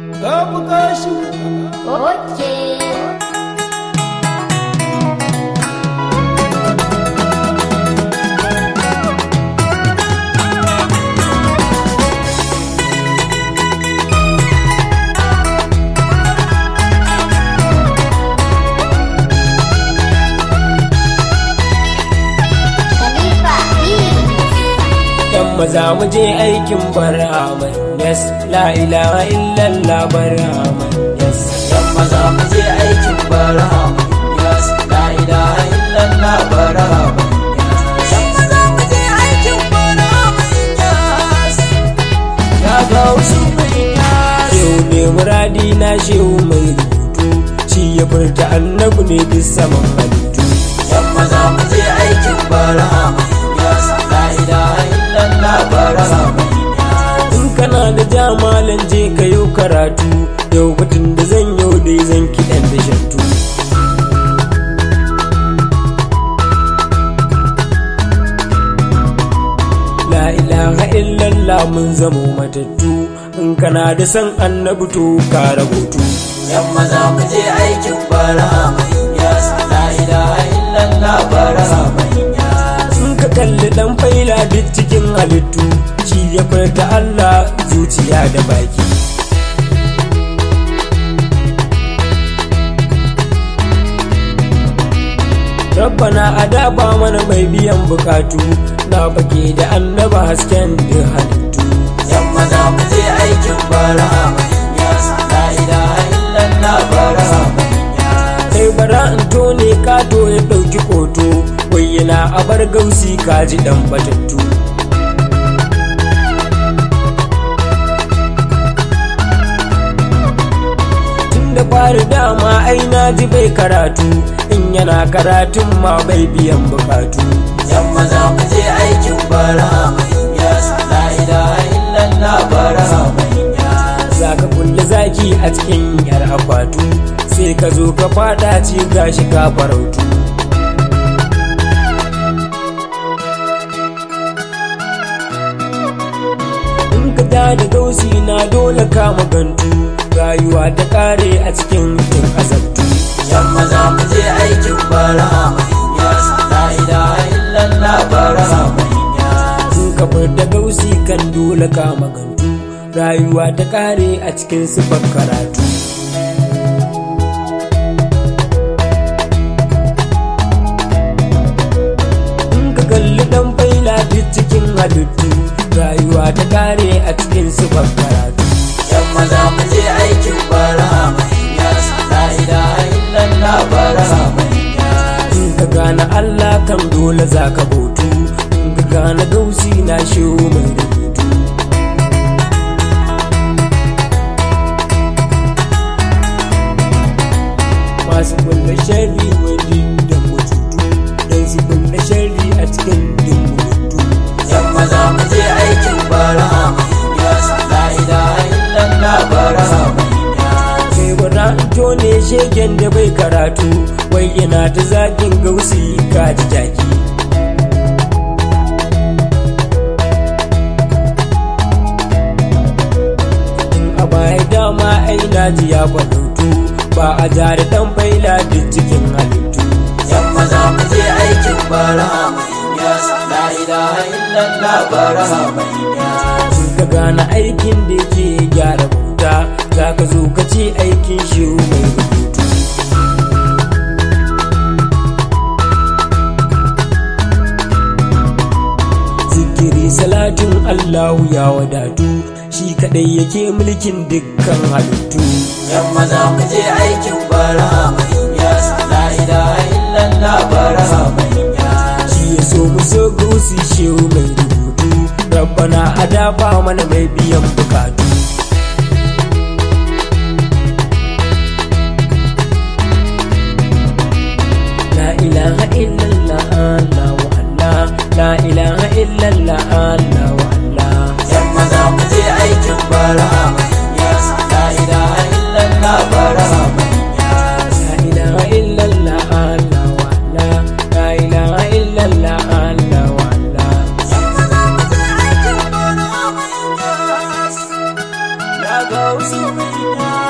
Okay. Maza mu je aikin barhaman, yes, la ilaha illallah barhaman, yes. Maza mu je aikin barhaman, yes, la ilaha illallah barhaman, yes. Maza mu je aikin barhaman, yes. Ya ga wasu mai yas. Shehu ne muradi na shehu mai rubutu, shi ya furta annabi ne duk saman halittu. Maza mu je aikin barhaman, yes, la ilaha illallah barhaman. In kana da jamalan je ka yau karatu, yau batun da zan yau dai zan kiɗan da shattu. La ilaha illallah mun zamo matattu, in kana da san annabi to ka rahoto. Maza mu je aikin barhaman, yes, la ilaha illallah barhaman. Ka kalli dan faila duk cikin halittu, shi ya furta Allah zuciya da baki. Rabbana adaba mana mai biyan bukatu, na fake da annaba hasken da halittu. Maza mu je aikin barhaman, yes, la ilaha illallah barhaman. Kai bara in tone kato ya ɗauki hoto, bayyana a bar gausi kaji dan batattu. Tun da fari dama ai na ji bai karatu, in yana karatun ma bai biyan bukatu. Maza mu je aikin barhaman, yes, la ilaha illallah barhaman. Za ka kulle zaki a cikin yar akwatu, sai ka zo ka fada ci gashi ka farautu. Da gausi na dole ka magantu, rayuwa ta kare a cikin tun azabtu. Maza mu je aikin barhaman, yes, la ilaha illallah barhaman. In ka da gausi kan dole ka magantu, rayuwa ta kare a cikin sifar karatu. In ka kalli dan faila duk cikin halittu, rayuwa ta kare a cikin sifar karatu. Maza mu je aikin barhaman, yes, la ilaha illallah barhaman. In ka gane Allah kan dole za ka bautu, in ka gane gausi na shehu mai rubutu. Masu kulle sharri wani da mututu, don su kulle sharri a cikin dimmutu. Maza mu je aikin barhaman, yes, la ilaha illallah barhaman. Kai bara to ne shegen da bai karatu, wai yana ta zagin gausi kaji jaki. In a baya dama ai naji ya faɗautu, ba a jari dan faila duk cikin halittu. Maza mu je aikin barhaman, yes, la ilaha illallah barhaman. Ka gane aikin da yake gyara bauta, za ka zo ka ce aikin shi mai rubutu. Zikiri salatin Allahu ya wadatu, shi kadai yake mulkin dukkan halittu. Maza mu je aikin barhaman, yes, la ilaha illallah barhaman. Shi ya so mu so gausi shehu mai rubutu, Rabbana adaba mana mai biyan bukatu. La ilaha illallah Allah wa Allah, la ilaha illallah Allah wa Allah. Maza mu je aikin barhaman, yes, la ilaha illallah barhaman. La ilaha illallah Allah wa Allah, la ilaha illallah Allah wa Allah. Maza mu je aikin barhaman, yes. usman ya